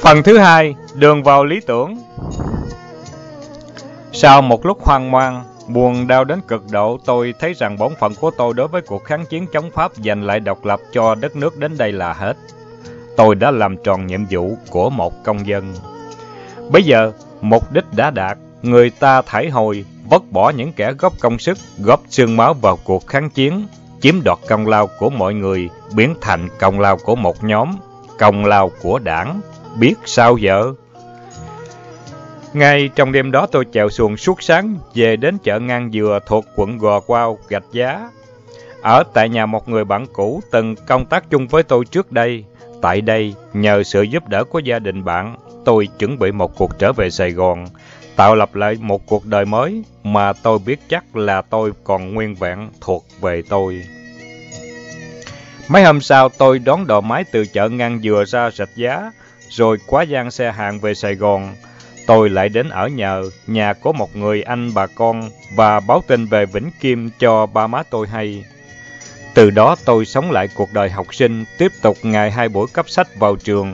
Phần thứ hai, đường vào lý tưởng. Sau một lúc hoang mang, buồn đau đến cực độ, tôi thấy rằng bổn phận của tôi đối với cuộc kháng chiến chống Pháp giành lại độc lập cho đất nước đến đây là hết. Tôi đã làm tròn nhiệm vụ của một công dân. Bây giờ, mục đích đã đạt, người ta thải hồi, vứt bỏ những kẻ góp công sức, góp xương máu vào cuộc kháng chiến, chiếm đoạt công lao của mọi người, biến thành công lao của một nhóm, công lao của Đảng. Biết sao giờ? Ngay trong đêm đó tôi chèo xuồng suốt sáng về đến chợ Ngang Dừa thuộc quận Gò Quao, Rạch Giá. Ở tại nhà một người bạn cũ từng công tác chung với tôi trước đây. Tại đây, nhờ sự giúp đỡ của gia đình bạn, tôi chuẩn bị một cuộc trở về Sài Gòn, tạo lập lại một cuộc đời mới mà tôi biết chắc là tôi còn nguyên vẹn thuộc về tôi. Mấy hôm sau, tôi đón đò máy từ chợ Ngang Dừa ra Rạch Giá, rồi quá giang xe hàng về Sài Gòn. Tôi lại đến ở nhà của một người anh bà con và báo tin về Vĩnh Kim cho ba má tôi hay. Từ đó tôi sống lại cuộc đời học sinh, tiếp tục ngày 2 buổi cấp sách vào trường.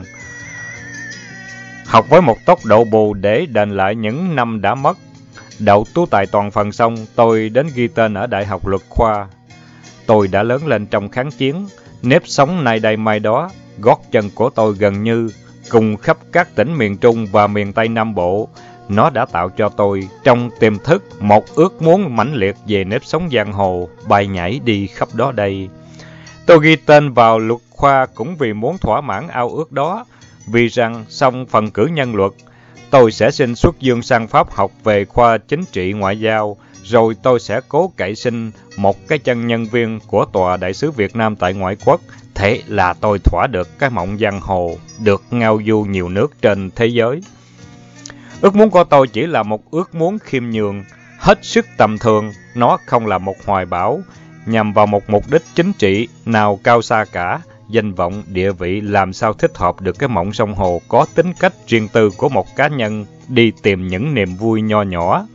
Học với một tốc độ bù để đền lại những năm đã mất. Đậu tú tài toàn phần xong, tôi đến ghi tên ở Đại học Luật Khoa. Tôi đã lớn lên trong kháng chiến, nếp sống nay đây mai đó, gót chân của tôi gần như cùng khắp các tỉnh miền Trung và miền Tây Nam Bộ. Nó đã tạo cho tôi trong tiềm thức một ước muốn mãnh liệt về nếp sống giang hồ, bay nhảy đi khắp đó đây. Tôi ghi tên vào Luật Khoa cũng vì muốn thỏa mãn ao ước đó, vì rằng xong phần cử nhân luật, tôi sẽ xin xuất dương sang Pháp học về khoa chính trị ngoại giao, rồi tôi sẽ cố cậy xin một cái chân nhân viên của Tòa Đại sứ Việt Nam tại ngoại quốc. Thế là tôi thỏa được cái mộng giang hồ, được ngao du nhiều nước trên thế giới. Ước muốn của tôi chỉ là một ước muốn khiêm nhường, hết sức tầm thường. Nó không là một hoài bão, nhằm vào một mục đích chính trị nào cao xa cả. Danh vọng, địa vị làm sao thích hợp được cái mộng sông hồ có tính cách riêng tư của một cá nhân đi tìm những niềm vui nho nhỏ.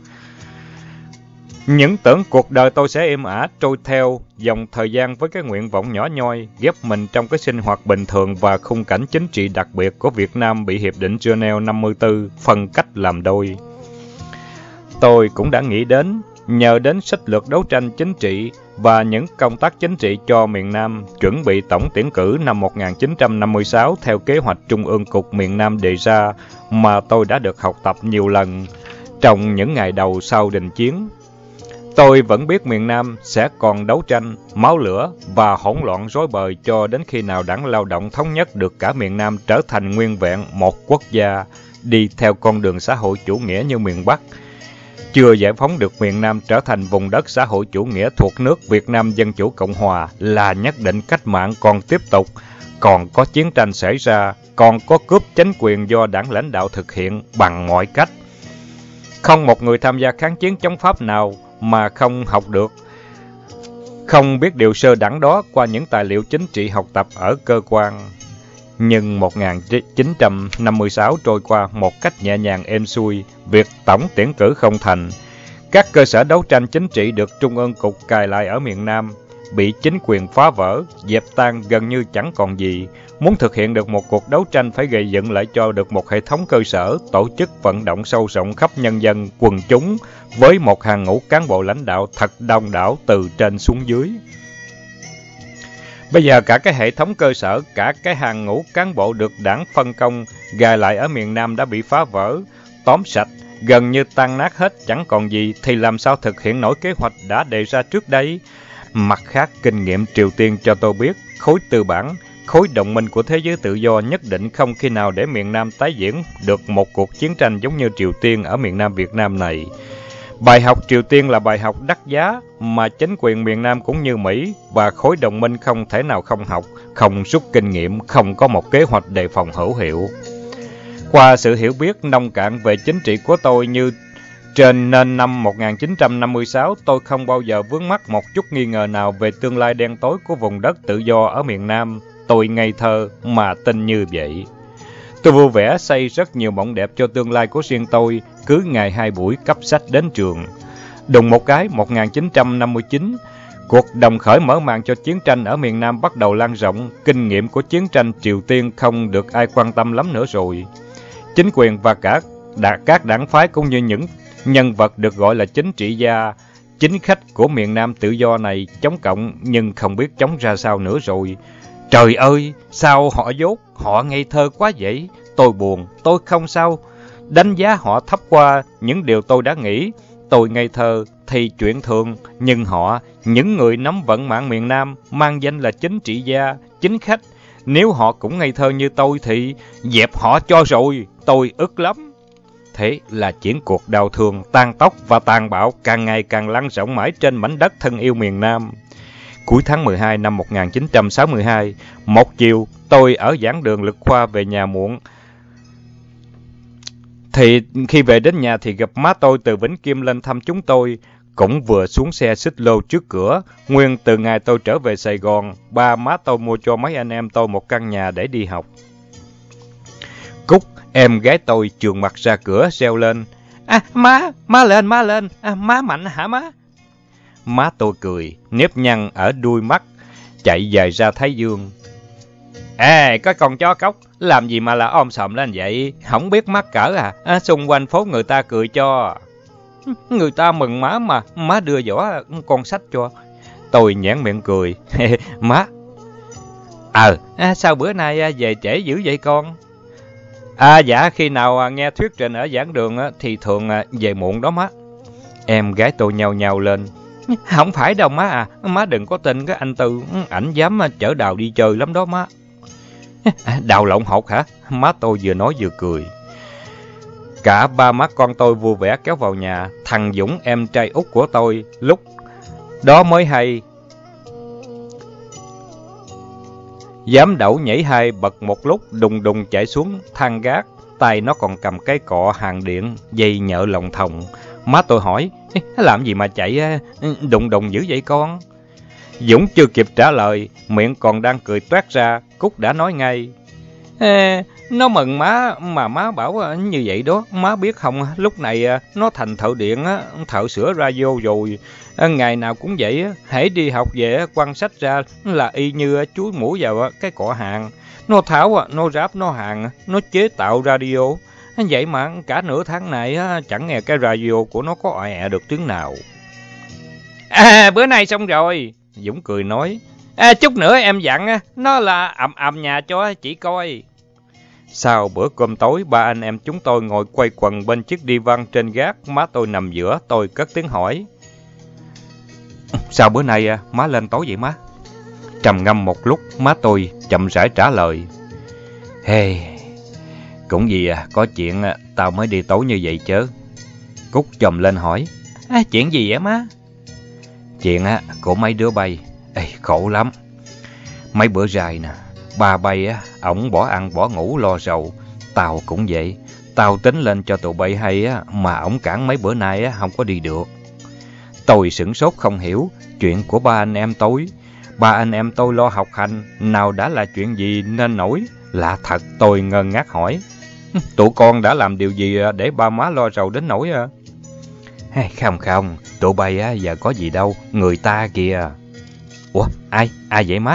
Những tưởng cuộc đời tôi sẽ êm ả trôi theo dòng thời gian với cái nguyện vọng nhỏ nhoi, ghép mình trong cái sinh hoạt bình thường và khung cảnh chính trị đặc biệt của Việt Nam bị Hiệp định Geneva 54 phân cách làm đôi. Tôi cũng đã nghĩ đến, nhờ đến sách lược đấu tranh chính trị và những công tác chính trị cho miền Nam, chuẩn bị tổng tuyển cử năm 1956 theo kế hoạch Trung ương Cục miền Nam đề ra mà tôi đã được học tập nhiều lần trong những ngày đầu sau đình chiến. Tôi vẫn biết miền Nam sẽ còn đấu tranh, máu lửa và hỗn loạn rối bời cho đến khi nào Đảng Lao động thống nhất được cả miền Nam trở thành nguyên vẹn một quốc gia, đi theo con đường xã hội chủ nghĩa như miền Bắc. Chưa giải phóng được miền Nam trở thành vùng đất xã hội chủ nghĩa thuộc nước Việt Nam Dân Chủ Cộng Hòa là nhất định cách mạng còn tiếp tục, còn có chiến tranh xảy ra, còn có cướp chính quyền do Đảng lãnh đạo thực hiện bằng mọi cách. Không một người tham gia kháng chiến chống Pháp nào mà không học được, không biết điều sơ đẳng đó qua những tài liệu chính trị học tập ở cơ quan. Nhưng 1956 trôi qua một cách nhẹ nhàng êm xuôi, việc tổng tuyển cử không thành. Các cơ sở đấu tranh chính trị được Trung ương Cục cài lại ở miền Nam, bị chính quyền phá vỡ, dẹp tan gần như chẳng còn gì. Muốn thực hiện được một cuộc đấu tranh phải gây dựng lại cho được một hệ thống cơ sở, tổ chức vận động sâu rộng khắp nhân dân, quần chúng, với một hàng ngũ cán bộ lãnh đạo thật đông đảo từ trên xuống dưới. Bây giờ cả cái hệ thống cơ sở, cả cái hàng ngũ cán bộ được Đảng phân công, gài lại ở miền Nam đã bị phá vỡ, tóm sạch, gần như tan nát hết, chẳng còn gì, thì làm sao thực hiện nổi kế hoạch đã đề ra trước đây? Mặt khác, kinh nghiệm Triều Tiên cho tôi biết, khối tư bản, khối đồng minh của thế giới tự do nhất định không khi nào để miền Nam tái diễn được một cuộc chiến tranh giống như Triều Tiên ở miền Nam Việt Nam này. Bài học Triều Tiên là bài học đắt giá mà chính quyền miền Nam cũng như Mỹ và khối đồng minh không thể nào không học, không rút kinh nghiệm, không có một kế hoạch đề phòng hữu hiệu. Qua sự hiểu biết nông cạn về chính trị của tôi như trên nên năm 1956, tôi không bao giờ vướng mắc một chút nghi ngờ nào về tương lai đen tối của vùng đất tự do ở miền Nam. Tôi ngây thơ mà tin như vậy. Tôi vui vẻ xây rất nhiều mộng đẹp cho tương lai của riêng tôi, cứ ngày 2 buổi cấp sách đến trường. Đùng một cái, 1959, cuộc đồng khởi mở màn cho chiến tranh ở miền Nam bắt đầu lan rộng. Kinh nghiệm của chiến tranh Triều Tiên không được ai quan tâm lắm nữa rồi. chính quyền và các đảng phái cũng như những nhân vật được gọi là chính trị gia, chính khách của miền Nam tự do này chống cộng nhưng không biết chống ra sao nữa rồi. Trời ơi, sao họ dốt, họ ngây thơ quá vậy. Tôi buồn, tôi không sao đánh giá họ thấp qua những điều tôi đã nghĩ. Tôi ngây thơ thì chuyện thường, nhưng họ, những người nắm vận mạng miền Nam, mang danh là chính trị gia, chính khách, nếu họ cũng ngây thơ như tôi thì dẹp họ cho rồi, tôi ức lắm. Thế là chiến cuộc đau thương, tàn tóc và tàn bạo càng ngày càng lan rộng mãi trên mảnh đất thân yêu miền Nam. Cuối tháng 12 năm 1962, một chiều tôi ở giảng đường Lực Khoa về nhà muộn. Thì khi về đến nhà thì gặp má tôi từ Vĩnh Kim lên thăm chúng tôi, cũng vừa xuống xe xích lô trước cửa. Nguyên từ ngày tôi trở về Sài Gòn, ba má tôi mua cho mấy anh em tôi một căn nhà để đi học. Cúc, em gái tôi trườn mặt ra cửa reo lên: Má lên, má Mạnh hả má? Má tôi cười, nếp nhăn ở đuôi mắt, chạy dài ra Thái Dương. Ê, cái con chó cóc, làm gì mà là om sòm lên vậy? Không biết mắc cỡ à? Xung quanh phố người ta cười cho. Người ta mừng má mà, má đưa giỏ con sách cho. Tôi nhoẻn miệng cười. Má. Sao bữa nay về trễ dữ vậy con? Dạ, khi nào nghe thuyết trình ở giảng đường thì thường về muộn đó má. Em gái tôi nhao nhao lên. Không phải đâu má à, má đừng có tin cái anh Tư, ảnh dám chở Đào đi chơi lắm đó má. Đào lộn hột hả? Má tôi vừa nói vừa cười. Cả ba má con tôi vui vẻ kéo vào nhà. Thằng Dũng, em trai út của tôi, lúc đó mới hay dám đẩu nhảy hai bật một lúc, đùng đùng chạy xuống thang gác, tay nó còn cầm cái cọ hàng điện, dây nhợ lòng thòng. Má tôi hỏi, làm gì mà chạy đùng đùng dữ vậy con? Dũng chưa kịp trả lời, miệng còn đang cười toét ra, Cúc đã nói ngay. Nó mừng má, mà má bảo như vậy đó, má biết không, lúc này nó thành thợ điện, thợ sửa radio rồi. Ngày nào cũng vậy, hễ đi học về quăng sách ra là y như chuối mũi vào cái cọ hàng. Nó tháo, nó ráp, nó hàng, nó chế tạo radio. Vậy mà cả nửa tháng này chẳng nghe cái radio của nó có ọe được tiếng nào. Bữa nay xong rồi, Dũng cười nói. Chút nữa em dặn nó là ầm nhà cho chị coi. Sau bữa cơm tối, ba anh em chúng tôi ngồi quay quần bên chiếc đi văn trên gác, má tôi nằm giữa, tôi cất tiếng hỏi. Sao bữa nay má lên tối vậy má? Trầm ngâm một lúc, má tôi chậm rãi trả lời. Cũng vì có chuyện tao mới đi tối như vậy chứ. Cúc chồm lên hỏi. Chuyện gì vậy má? Chuyện của mấy đứa bay. Khổ lắm. Mấy bữa dài nè, ba bay ổng bỏ ăn bỏ ngủ lo rầu. Tao cũng vậy. Tao tính lên cho tụi bay hay mà ổng cản mấy bữa nay không có đi được. Tôi sửng sốt không hiểu chuyện của ba anh em tôi. Ba anh em tôi lo học hành, nào đã là chuyện gì nên nổi. Lạ thật, tôi ngơ ngác hỏi. Tụi con đã làm điều gì để ba má lo rầu đến nỗi Không, tụi bay giờ có gì đâu, người ta kìa. Ủa, ai vậy má?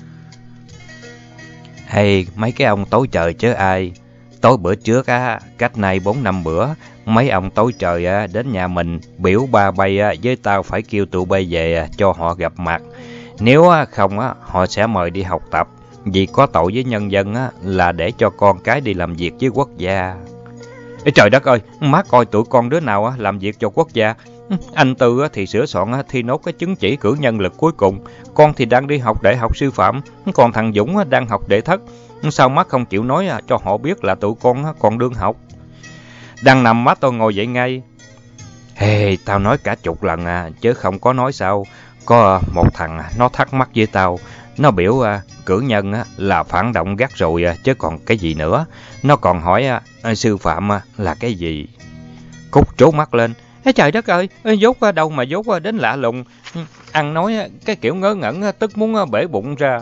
Mấy cái ông tối trời chứ ai. Tối bữa trước cách nay 4-5 bữa, mấy ông tối trời đến nhà mình biểu ba bay với tao phải kêu tụi bay về cho họ gặp mặt. Nếu không họ sẽ mời đi học tập. Vì có tội với nhân dân là để cho con cái đi làm việc với quốc gia. Trời đất ơi, má coi tụi con đứa nào làm việc cho quốc gia. Anh Tư thì sửa soạn thi nốt cái chứng chỉ cử nhân lực cuối cùng. Con thì đang đi học đại học sư phạm. Còn thằng Dũng đang học đệ thất. Sao má không chịu nói cho họ biết là tụi con còn đương học? Đang nằm má tôi ngồi dậy ngay. Tao nói cả chục lần chứ không có nói sao. Có một thằng nó thắc mắc với tao. Nó biểu cử nhân là phản động gắt rồi chứ còn cái gì nữa. Nó còn hỏi sư phạm là cái gì. Cúc trố mắt lên. Trời đất ơi, dốt đâu mà dốt đến lạ lùng. Ăn nói cái kiểu ngớ ngẩn tức muốn bể bụng ra.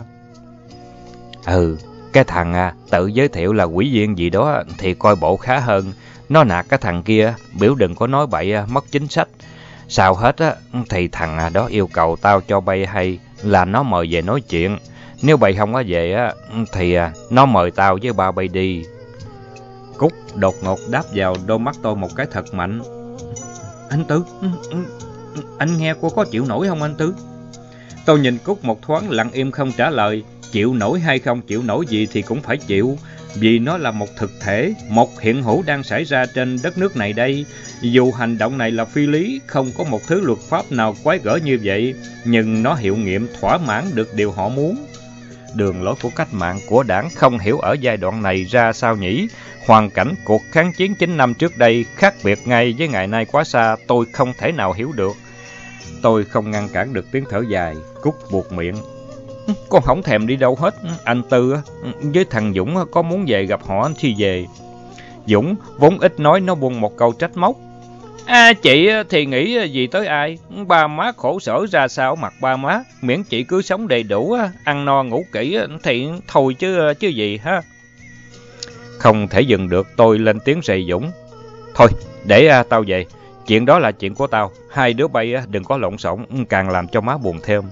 Cái thằng tự giới thiệu là ủy viên gì đó thì coi bộ khá hơn. Nó nạt cái thằng kia biểu đừng có nói bậy mất chính sách. Sao hết thì thằng đó yêu cầu tao cho bay hay là nó mời về nói chuyện. Nếu bay không có về thì nó mời tao với ba bay đi. Cúc đột ngột đáp vào đôi mắt tôi một cái thật mạnh. Anh Tư, anh nghe cô có chịu nổi không anh Tư? Tôi nhìn Cúc một thoáng lặng im không trả lời. Chịu nổi hay không chịu nổi gì thì cũng phải chịu, vì nó là một thực thể, một hiện hữu đang xảy ra trên đất nước này đây. Dù hành động này là phi lý, không có một thứ luật pháp nào quái gở như vậy, nhưng nó hiệu nghiệm thỏa mãn được điều họ muốn. Đường lối của cách mạng của đảng không hiểu ở giai đoạn này ra sao nhỉ? Hoàn cảnh cuộc kháng chiến 9 năm trước đây khác biệt ngay với ngày nay quá xa, tôi không thể nào hiểu được. Tôi không ngăn cản được tiếng thở dài. Cúc buột miệng. Con không thèm đi đâu hết. Anh Tư với thằng Dũng có muốn về gặp họ thì về. Dũng vốn ít nói, nó buông một câu trách móc. Chị thì nghĩ gì tới ai? Ba má khổ sở ra sao mặt ba má, miễn chị cứ sống đầy đủ, ăn no ngủ kỹ thì thôi chứ gì ha. Không thể dừng được, tôi lên tiếng rầy Dũng. Thôi, để tao về. Chuyện đó là chuyện của tao. Hai đứa bay đừng có lộn xộn, càng làm cho má buồn thêm.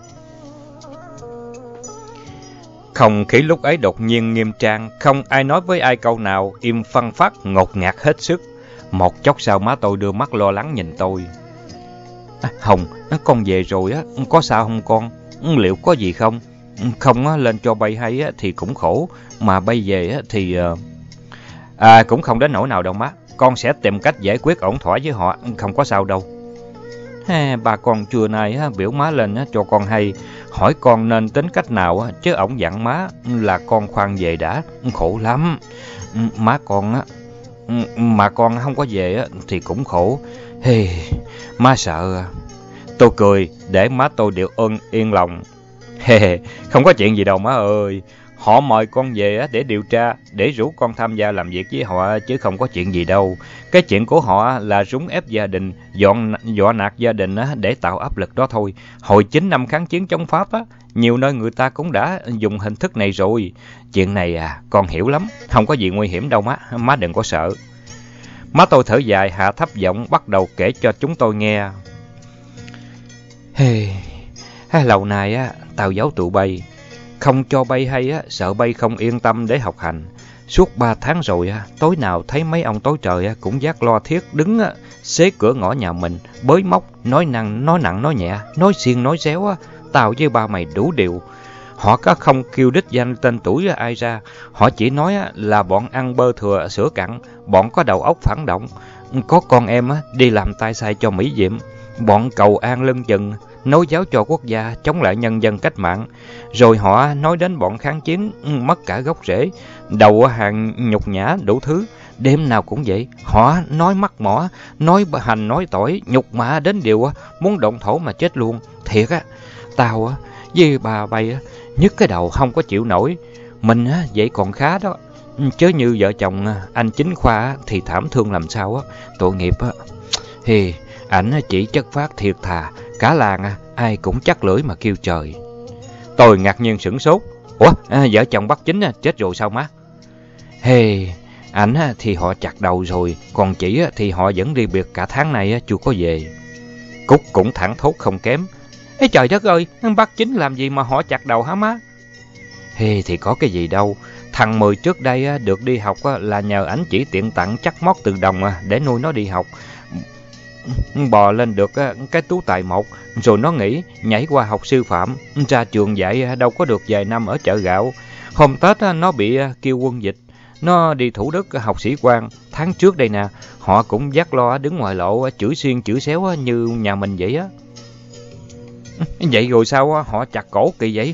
Không khí lúc ấy đột nhiên nghiêm trang, không ai nói với ai câu nào, im phăng phắc, ngột ngạt hết sức. Một chốc sau má tôi đưa mắt lo lắng nhìn tôi. Hồng, con về rồi á, có sao không con? Liệu có gì không? Không lên cho bay hay thì cũng khổ, mà bay về thì... cũng không đến nỗi nào đâu má. Con sẽ tìm cách giải quyết ổn thỏa với họ, không có sao đâu. Bà con trưa nay biểu má lên cho con hay, hỏi con nên tính cách nào, chứ ổng dặn má là con khoan về đã, khổ lắm. Má con mà con không có về thì cũng khổ. Má sợ. Tôi cười để má tôi đều yên lòng. Không có chuyện gì đâu má ơi. Họ mời con về để điều tra, để rủ con tham gia làm việc với họ, chứ không có chuyện gì đâu. Cái chuyện của họ là rúng ép gia đình, dọa nạt gia đình để tạo áp lực đó thôi. Hồi 9 năm kháng chiến chống Pháp nhiều nơi người ta cũng đã dùng hình thức này rồi. Chuyện này con hiểu lắm, không có gì nguy hiểm đâu má đừng có sợ. Má tôi thở dài, hạ thấp giọng bắt đầu kể cho chúng tôi nghe. Lâu nay tao giấu tụi bay, không cho bay hay sợ bay không yên tâm để học hành. Suốt 3 tháng rồi tối nào thấy mấy ông tối trời cũng vác loa thiết đứng xế cửa ngõ nhà mình, bới móc, nói nặng nói nhẹ, nói xiên nói xéo tao với ba mày đủ điều. Họ có không kêu đích danh tên tuổi ai ra, họ chỉ nói là bọn ăn bơ thừa sữa cặn, bọn có đầu óc phản động, có con em đi làm tay sai cho Mỹ Diệm, bọn cầu an lưng chừng, nối giáo cho quốc gia, chống lại nhân dân cách mạng. Rồi họ nói đến bọn kháng chiến mất cả gốc rễ, đầu hàng nhục nhã đủ thứ. Đêm nào cũng vậy, họ nói mắc mỏ, nói hành nói tỏi, nhục mạ đến điều muốn động thổ mà chết luôn. Thiệt tao với bà bay nhức cái đầu không có chịu nổi. Mình vậy còn khá đó, chớ như vợ chồng anh Chính Khoa thì thảm thương làm sao tội nghiệp thì ảnh chỉ chất phát thiệt thà, cả làng ai cũng chắc lưỡi mà kêu trời. Tôi ngạc nhiên sửng sốt. Ủa, vợ chồng bác Chính chết rồi sao má? Ảnh thì họ chặt đầu rồi, còn chỉ thì họ vẫn đi biệt cả tháng này chưa có về. Cúc cũng thẳng thốt không kém. Trời đất ơi, bác Chính làm gì mà họ chặt đầu hả má? Thì có cái gì đâu. Thằng Mười trước đây được đi học là nhờ ảnh chỉ tiện tặng chắc mót từ đồng để nuôi nó đi học. Bò lên được cái tú tài 1, rồi nó nghỉ, nhảy qua học sư phạm, ra trường dạy đâu có được vài năm ở chợ gạo. Hôm Tết nó bị kêu quân dịch, nó đi Thủ Đức học sĩ quan. Tháng trước đây nè, họ cũng dắt lo đứng ngoài lộ chửi xiên chửi xéo như nhà mình vậy á. Vậy rồi sao họ chặt cổ kỳ vậy?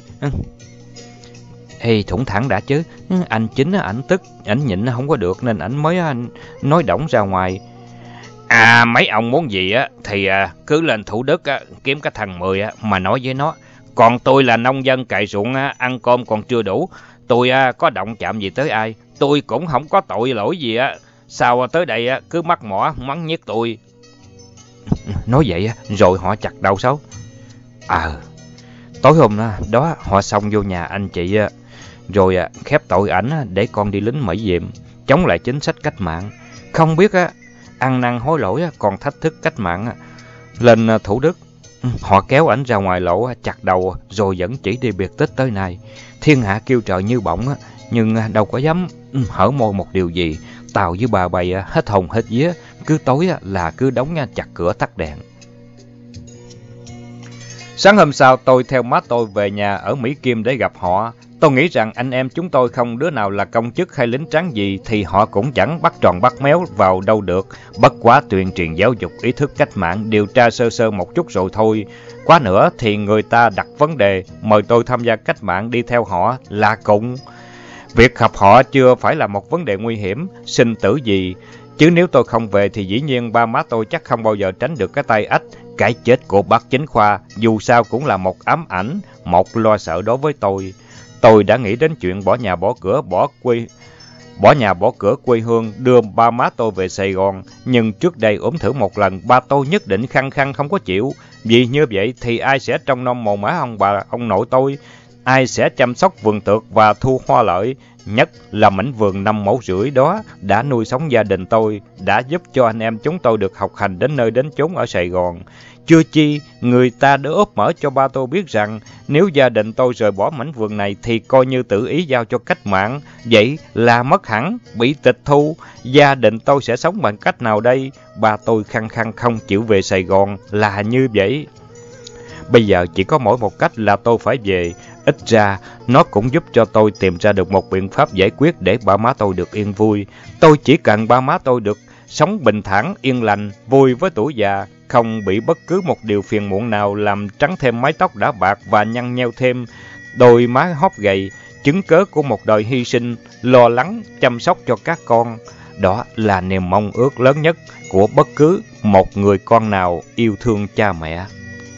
Thủng thẳng đã chứ. Anh Chính ảnh tức, ảnh nhịn không có được nên ảnh mới nói đổng ra ngoài. Mấy ông muốn gì thì cứ lên Thủ Đức kiếm cái thằng Mười mà nói với nó. Còn tôi là nông dân cày ruộng, ăn cơm còn chưa đủ. Tôi có động chạm gì tới ai, tôi cũng không có tội lỗi gì sao tới đây cứ mắc mỏ mắng nhiếc tôi. Nói vậy rồi họ chặt đầu sao? Tối hôm đó họ xông vô nhà anh chị rồi khép tội ảnh để con đi lính Mỹ Diệm, chống lại chính sách cách mạng. Không biết ăn năn hối lỗi còn thách thức cách mạng. Lên Thủ Đức, họ kéo ảnh ra ngoài lộ chặt đầu rồi vẫn chỉ đi biệt tích tới nay. Thiên hạ kêu trời như bỗng nhưng đâu có dám hở môi một điều gì. Tao với bà bày hết hồn hết vía, cứ tối là cứ đóng chặt cửa tắt đèn. Sáng hôm sau, tôi theo má tôi về nhà ở Mỹ Kim để gặp họ. Tôi nghĩ rằng anh em chúng tôi không đứa nào là công chức hay lính tráng gì thì họ cũng chẳng bắt tròn bắt méo vào đâu được. Bất quá tuyên truyền giáo dục ý thức cách mạng, điều tra sơ sơ một chút rồi thôi. Quá nữa thì người ta đặt vấn đề mời tôi tham gia cách mạng đi theo họ là cùng. Việc học họ chưa phải là một vấn đề nguy hiểm, sinh tử gì. Chứ nếu tôi không về thì dĩ nhiên ba má tôi chắc không bao giờ tránh được cái tay ách. Cái chết của bác Chính Khoa dù sao cũng là một ám ảnh, một lo sợ đối với tôi. Tôi đã nghĩ đến chuyện bỏ nhà bỏ cửa quê hương đưa ba má tôi về Sài Gòn. Nhưng trước đây ốm thử một lần, ba tôi nhất định khăng khăng không có chịu. Vì như vậy thì ai sẽ trông nom mồ mả ông nội tôi? Ai sẽ chăm sóc vườn tược và thu hoa lợi? Nhất là mảnh vườn 5,5 mẫu đó đã nuôi sống gia đình tôi, đã giúp cho anh em chúng tôi được học hành đến nơi đến chốn ở Sài Gòn. Chưa chi, người ta đã úp mở cho ba tôi biết rằng nếu gia đình tôi rời bỏ mảnh vườn này thì coi như tự ý giao cho cách mạng. Vậy là mất hẳn, bị tịch thu. Gia đình tôi sẽ sống bằng cách nào đây? Ba tôi khăng khăng không chịu về Sài Gòn là như vậy. Bây giờ chỉ có mỗi một cách là tôi phải về. Ít ra, nó cũng giúp cho tôi tìm ra được một biện pháp giải quyết để ba má tôi được yên vui. Tôi chỉ cần ba má tôi được sống bình thản, yên lành, vui với tuổi già, không bị bất cứ một điều phiền muộn nào làm trắng thêm mái tóc đã bạc và nhăn nheo thêm đôi má hóp gầy, chứng cớ của một đời hy sinh, lo lắng, chăm sóc cho các con. Đó là niềm mong ước lớn nhất của bất cứ một người con nào yêu thương cha mẹ.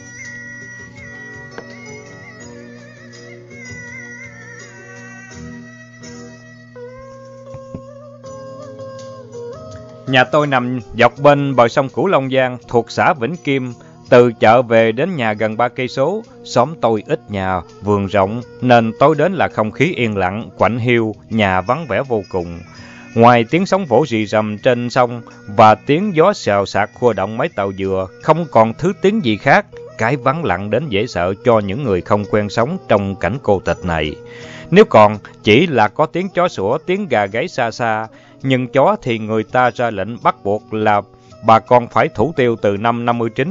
Nhà tôi nằm dọc bên bờ sông Cửu Long Giang, thuộc xã Vĩnh Kim. Từ chợ về đến nhà gần 3 cây số. Xóm tôi ít nhà, vườn rộng nên tối đến là không khí yên lặng, quạnh hiu, nhà vắng vẻ vô cùng. Ngoài tiếng sóng vỗ rì rầm trên sông và tiếng gió xào xạc khua động mấy tàu dừa, không còn thứ tiếng gì khác. Cái vắng lặng đến dễ sợ cho những người không quen sống trong cảnh cô tịch này. Nếu còn chỉ là có tiếng chó sủa, tiếng gà gáy xa xa. Nhưng chó thì người ta ra lệnh bắt buộc là bà con phải thủ tiêu từ năm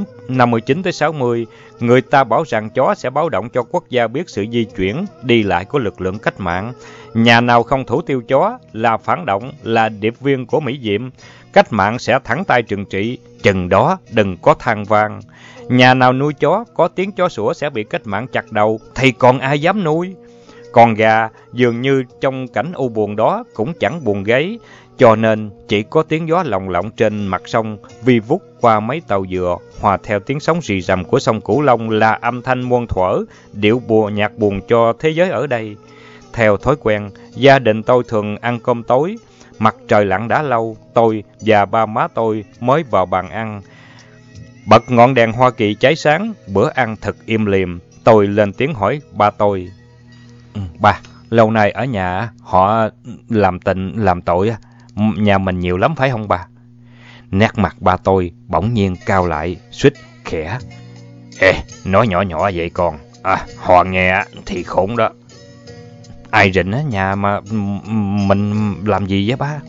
59 tới 60. Người ta bảo rằng chó sẽ báo động cho quốc gia biết sự di chuyển, đi lại của lực lượng cách mạng. Nhà nào không thủ tiêu chó là phản động, là điệp viên của Mỹ Diệm. Cách mạng sẽ thẳng tay trừng trị, chừng đó đừng có than vang. Nhà nào nuôi chó, có tiếng chó sủa sẽ bị cách mạng chặt đầu, thì còn ai dám nuôi? Con gà dường như trong cảnh u buồn đó cũng chẳng buồn gáy, cho nên chỉ có tiếng gió lồng lộng trên mặt sông vi vút qua mấy tàu dừa, hòa theo tiếng sóng rì rầm của sông Cửu Long là âm thanh muôn thuở, điệu nhạc buồn cho thế giới ở đây. Theo thói quen, gia đình tôi thường ăn cơm tối. Mặt trời lặn đã lâu, tôi và ba má tôi mới vào bàn ăn. Bật ngọn đèn Hoa Kỳ cháy sáng, bữa ăn thật im lìm. Tôi lên tiếng hỏi ba tôi. Ba, lâu nay ở nhà họ làm tình, làm tội, nhà mình nhiều lắm phải không ba? Nét mặt ba tôi bỗng nhiên cao lại, suýt khẽ. Ê, nói nhỏ nhỏ vậy con, họ nghe thì khốn đó. Ai rình á, nhà mà mình làm gì với ba?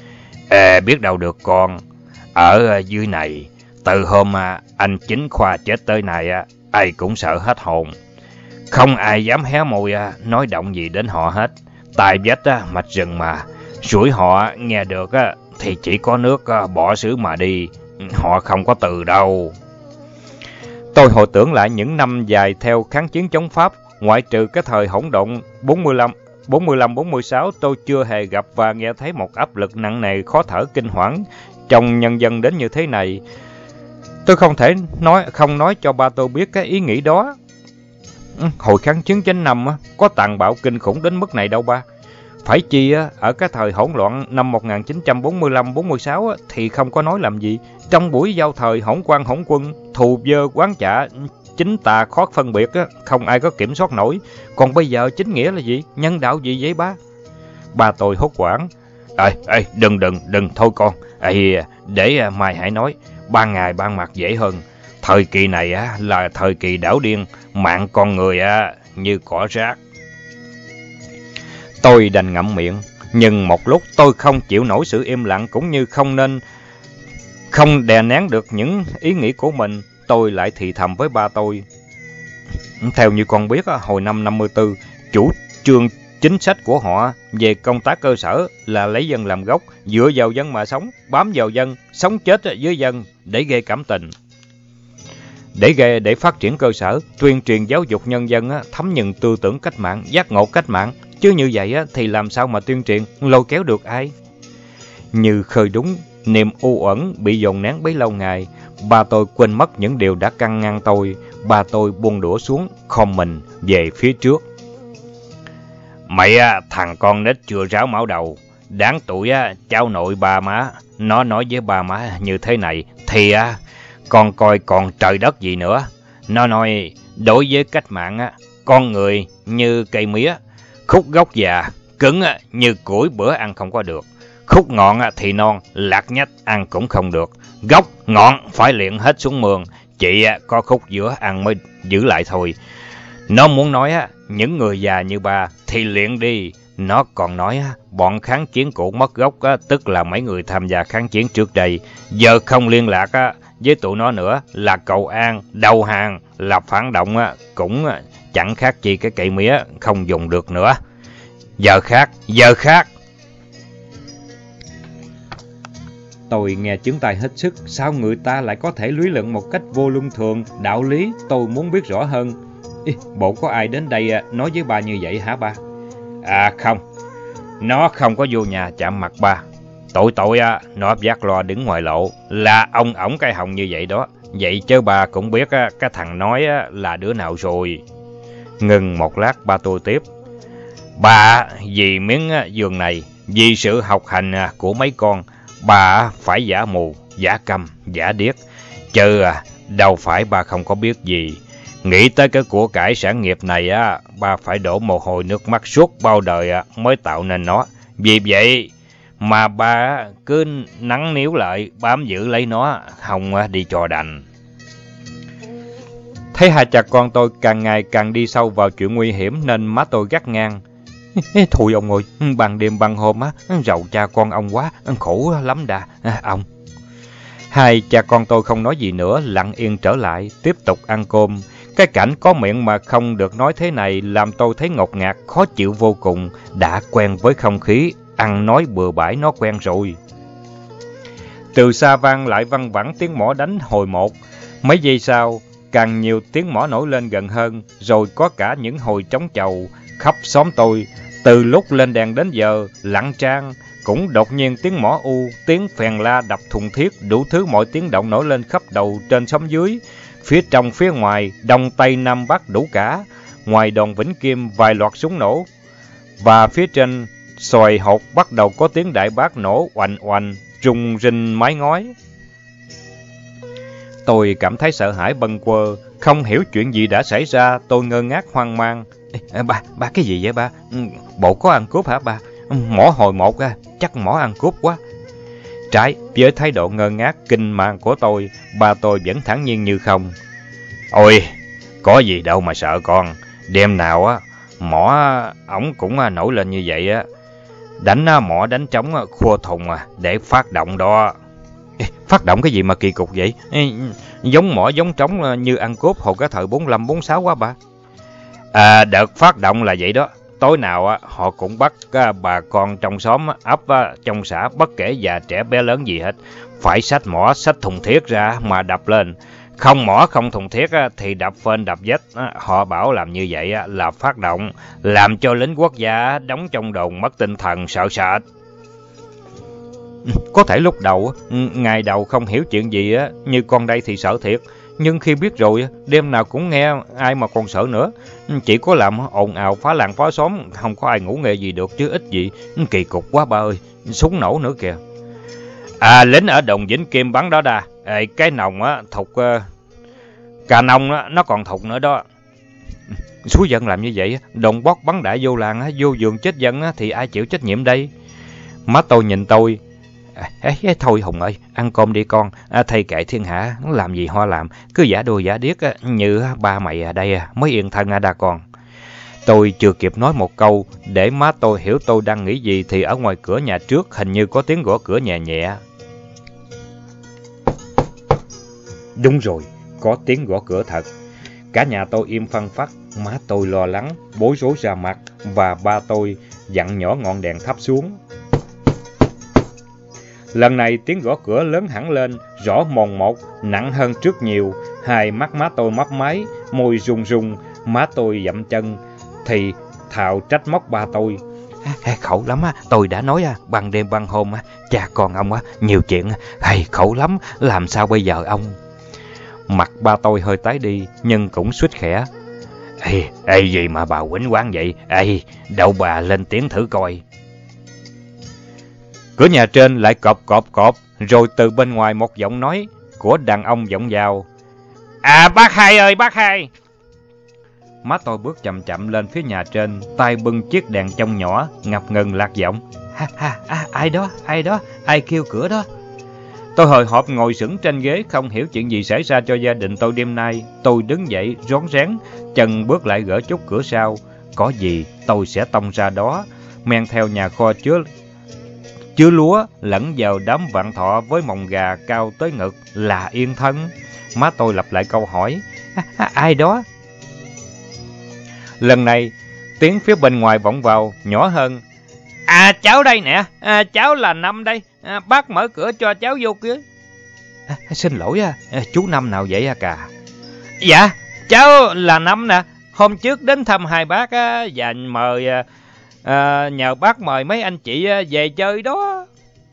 Biết đâu được con. Ở dưới này, từ hôm anh Chính Khoa chết tới nay, ai cũng sợ hết hồn. Không ai dám hé môi nói động gì đến họ hết. Tài vách mạch rừng mà, rủi họ nghe được thì chỉ có nước bỏ xứ mà đi. Họ không có từ đâu. Tôi hồi tưởng lại những năm dài theo kháng chiến chống Pháp, ngoại trừ cái thời hỗn độn 45-46, tôi chưa hề gặp và nghe thấy một áp lực nặng nề, khó thở, kinh hoảng trong nhân dân đến như thế này. Tôi không thể không nói cho ba tôi biết cái ý nghĩ đó. Hồi kháng chiến 95 có tàn bạo kinh khủng đến mức này đâu ba. Phải chi ở cái thời hỗn loạn năm 1945-46 thì không có nói làm gì. Trong buổi giao thời hỗn quan hỗn quân, thù dơ quán chạ, chính tà khó phân biệt, không ai có kiểm soát nổi. Còn bây giờ chính nghĩa là gì? Nhân đạo gì vậy ba? Ba tôi hốt hoảng. Đừng thôi con. Để mai hãy nói. Ban ngày ban mặt dễ hơn. Thời kỳ này là thời kỳ đảo điên, mạng con người như cỏ rác. Tôi đành ngậm miệng. Nhưng một lúc tôi không chịu nổi sự im lặng, cũng như không đè nén được những ý nghĩ của mình. Tôi lại thì thầm với ba tôi. Theo như con biết, hồi năm 54, chủ trương chính sách của họ về công tác cơ sở là lấy dân làm gốc, dựa vào dân mà sống, bám vào dân, sống chết với dân để gây cảm tình. Để phát triển cơ sở, tuyên truyền giáo dục nhân dân thấm nhuần tư tưởng cách mạng, giác ngộ cách mạng. Chứ như vậy thì làm sao mà tuyên truyền, lôi kéo được ai? Như khơi đúng, niềm u uẩn bị dồn nén bấy lâu ngày, ba tôi quên mất những điều đã căn ngăn tôi. Ba tôi buông đũa xuống, khom mình về phía trước. Mày thằng con nít chưa ráo máu đầu, đáng tuổi cháu nội ba má, nó nói với ba má như thế này thì con coi còn trời đất gì nữa. Nó nói đối với cách mạng con người như cây mía, khúc gốc già, cứng như củi bữa ăn không có được. Khúc ngọn thì non, lạc nhách ăn cũng không được. Gốc, ngọn phải luyện hết xuống mương, chỉ có khúc giữa ăn mới giữ lại thôi. Nó muốn nói những người già như ba thì luyện đi. Nó còn nói bọn kháng chiến cũ mất gốc, tức là mấy người tham gia kháng chiến trước đây, giờ không liên lạc với tụi nó nữa là cầu an, đầu hàng, là phản động cũng chẳng khác gì cái cây mía không dùng được nữa. Giờ khác. Tôi nghe chứng tai hết sức, sao người ta lại có thể lý luận một cách vô luân thường, đạo lý tôi muốn biết rõ hơn. Bộ có ai đến đây nói với ba như vậy hả ba? Không, nó không có vô nhà chạm mặt ba. Tội nó vác loa đứng ngoài lộ, là ông ổng cái họng như vậy đó. Vậy chứ bà cũng biết cái thằng nói là đứa nào rồi. Ngừng một lát ba tôi tiếp. Bà vì miếng giường này, vì sự học hành của mấy con, bà phải giả mù, giả câm, giả điếc. Chứ đâu phải bà không có biết gì. Nghĩ tới cái của cải sản nghiệp này bà phải đổ mồ hôi nước mắt suốt bao đời mới tạo nên nó. Vì vậy mà bà cứ nắn níu lại, bám giữ lấy nó, không đi cho đành. Thấy hai cha con tôi càng ngày càng đi sâu vào chuyện nguy hiểm nên má tôi gắt ngang. Thôi ông ơi, ban đêm ban hôm rầu cha con ông quá, khổ lắm đà, ông. Hai cha con tôi không nói gì nữa, lặng yên trở lại, tiếp tục ăn cơm. Cái cảnh có miệng mà không được nói thế này làm tôi thấy ngột ngạt, khó chịu vô cùng. Đã quen với không khí, ăn nói bừa bãi nó quen rồi. Từ xa vang lại văng vẳng tiếng mõ đánh hồi một. Mấy giây sau, càng nhiều tiếng mõ nổi lên gần hơn, rồi có cả những hồi trống chầu khắp xóm tôi. Từ lúc lên đèn đến giờ, lặng trang, cũng đột nhiên tiếng mõ u, tiếng phèn la đập thùng thiết, đủ thứ mọi tiếng động nổi lên khắp đầu trên xóm dưới. Phía trong phía ngoài, đông tây nam bắc đủ cả. Ngoài đòn Vĩnh Kim vài loạt súng nổ. Và phía trên xoài hột bắt đầu có tiếng đại bác nổ oành oành, rung rinh mái ngói. Tôi cảm thấy sợ hãi bâng quơ, không hiểu chuyện gì đã xảy ra, tôi ngơ ngác hoang mang. Ba cái gì vậy ba? Bộ có ăn cướp hả ba? Mỏ hồi một chắc mỏ ăn cướp quá. Trái với thái độ ngơ ngác kinh mang của tôi, ba tôi vẫn thản nhiên như không. Ôi, có gì đâu mà sợ con. Đêm nào mỏ ổng cũng nổi lên như vậy đánh mỏ đánh trống khua thùng để phát động đó. Phát động cái gì mà kỳ cục vậy? Giống mỏ giống trống như ăn cướp hồi cái thời 45 46 quá ba. Đợt phát động là vậy đó. Tối nào họ cũng bắt bà con trong xóm, ấp, trong xã, bất kể già trẻ bé lớn gì hết, phải xách mỏ, xách thùng thiết ra mà đập lên. Không mỏ không thùng thiết thì đập phên đập vách. Họ bảo làm như vậy là phát động, làm cho lính quốc gia đóng trong đồn mất tinh thần sợ sệt. Có thể lúc đầu, ngày đầu không hiểu chuyện gì như con đây thì sợ thiệt. Nhưng khi biết rồi, đêm nào cũng nghe, ai mà còn sợ nữa. Chỉ có làm ồn ào phá làng phá xóm, không có ai ngủ nghề gì được chứ ít gì. Kỳ cục quá ba ơi, súng nổ nữa kìa. Lính ở đồn Vĩnh Kim bắn đó đà. Cái nòng thục, cà nông nó còn thục nữa đó. Số dân làm như vậy, đồn bót bắn đại vô làng, vô vườn chết dân thì ai chịu trách nhiệm đây? Má tôi nhìn tôi. Thôi Hùng ơi, ăn cơm đi con, thầy kệ thiên hạ, làm gì ho làm, cứ giả đùa giả điếc như ba mày ở đây mới yên thân đa con. Tôi chưa kịp nói một câu để má tôi hiểu tôi đang nghĩ gì thì ở ngoài cửa nhà trước hình như có tiếng gõ cửa nhẹ nhẹ. Đúng rồi, có tiếng gõ cửa thật. Cả nhà tôi im phăng phắc, má tôi lo lắng, bối rối ra mặt và ba tôi dặn nhỏ ngọn đèn thắp xuống. Lần này tiếng gõ cửa lớn hẳn lên, rõ mồn một, nặng hơn trước nhiều. Hai mắt má tôi mấp máy, môi run run, má tôi dậm chân thì thạo trách móc ba tôi. Khẩu lắm á, tôi đã nói ban đêm ban hôm cha con ông nhiều chuyện, khẩu lắm, làm sao bây giờ ông? Mặt ba tôi hơi tái đi nhưng cũng suýt khẽ. Gì mà bà quýnh quán vậy? Đậu bà lên tiếng thử coi. Cửa nhà trên lại cọp cọp cọp, rồi từ bên ngoài một giọng nói của đàn ông vọng vào. Bác Hai ơi, bác Hai! Má tôi bước chậm chậm lên phía nhà trên, tay bưng chiếc đèn trông nhỏ, ngập ngừng lạc giọng. Ai đó, ai kêu cửa đó? Tôi hồi hộp ngồi sững trên ghế, không hiểu chuyện gì xảy ra cho gia đình tôi đêm nay. Tôi đứng dậy, rón rén, chân bước lại gỡ chốt cửa sau. Có gì tôi sẽ tông ra đó, men theo nhà kho chứa lúa lẫn vào đám vạn thọ với mồng gà cao tới ngực là yên thân. Má tôi lặp lại câu hỏi. Ai đó? Lần này tiếng phía bên ngoài vọng vào nhỏ hơn. Cháu đây nè, cháu là Năm đây, bác mở cửa cho cháu vô kia. Xin lỗi, chú Năm nào vậy cà? Dạ, cháu là Năm nè, hôm trước đến thăm hai bác và mời nhờ bác mời mấy anh chị về chơi đó.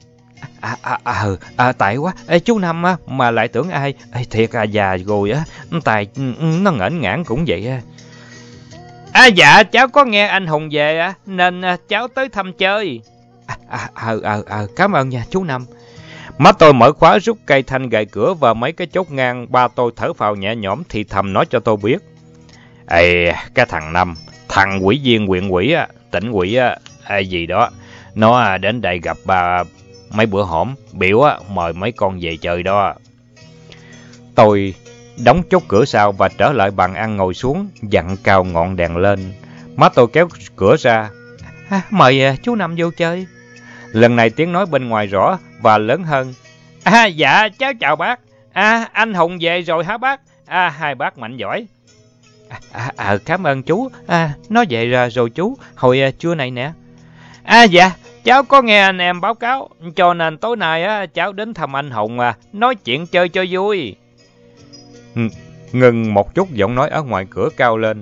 Tại quá, chú Năm mà lại tưởng ai, thiệt già rồi tài nó ngễnh ngãn cũng vậy. Dạ, cháu có nghe anh Hùng về nên cháu tới thăm chơi. Cảm ơn nha chú Năm. Má tôi mở khóa rút cây thanh gậy cửa và mấy cái chốt ngang. Ba tôi thở phào nhẹ nhõm thì thầm nói cho tôi biết. Cái thằng Năm, thằng ủy viên huyện ủy tỉnh ủy gì đó, nó đến đây gặp bà mấy bữa hổm, biểu mời mấy con về chơi đó. Tôi đóng chốt cửa sau và trở lại bàn ăn ngồi xuống, dặn cao ngọn đèn lên. Má tôi kéo cửa ra. Mời chú Năm vô chơi. Lần này tiếng nói bên ngoài rõ và lớn hơn. Dạ, cháu chào bác. Anh Hùng về rồi hả bác? Hai bác mạnh giỏi. Cảm ơn chú. Nó về rồi chú, hồi trưa này nè. Dạ, cháu có nghe anh em báo cáo, cho nên tối nay cháu đến thăm anh Hùng nói chuyện chơi cho vui. Ngừng một chút, giọng nói ở ngoài cửa cao lên.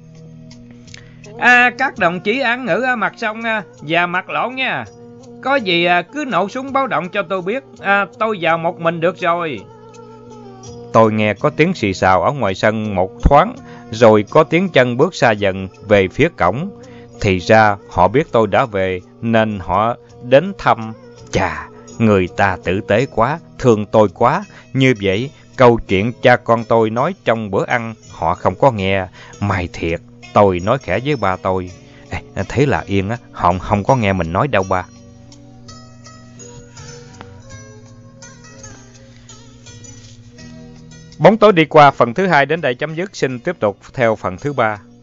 Các đồng chí án ngữ mặt sông và mặt lộn nha. Có gì cứ nổ súng báo động cho tôi biết. Tôi vào một mình được rồi. Tôi nghe có tiếng xì xào ở ngoài sân một thoáng, rồi có tiếng chân bước xa dần về phía cổng. Thì ra họ biết tôi đã về nên họ đến thăm. Chà, người ta tử tế quá, thương tôi quá. Như vậy câu chuyện cha con tôi nói trong bữa ăn họ không có nghe. May thiệt, tôi nói khẽ với ba tôi. Thế là yên họ không có nghe mình nói đâu ba. Bóng tối đi qua, phần thứ 2 đến đây chấm dứt. Xin tiếp tục theo phần thứ 3.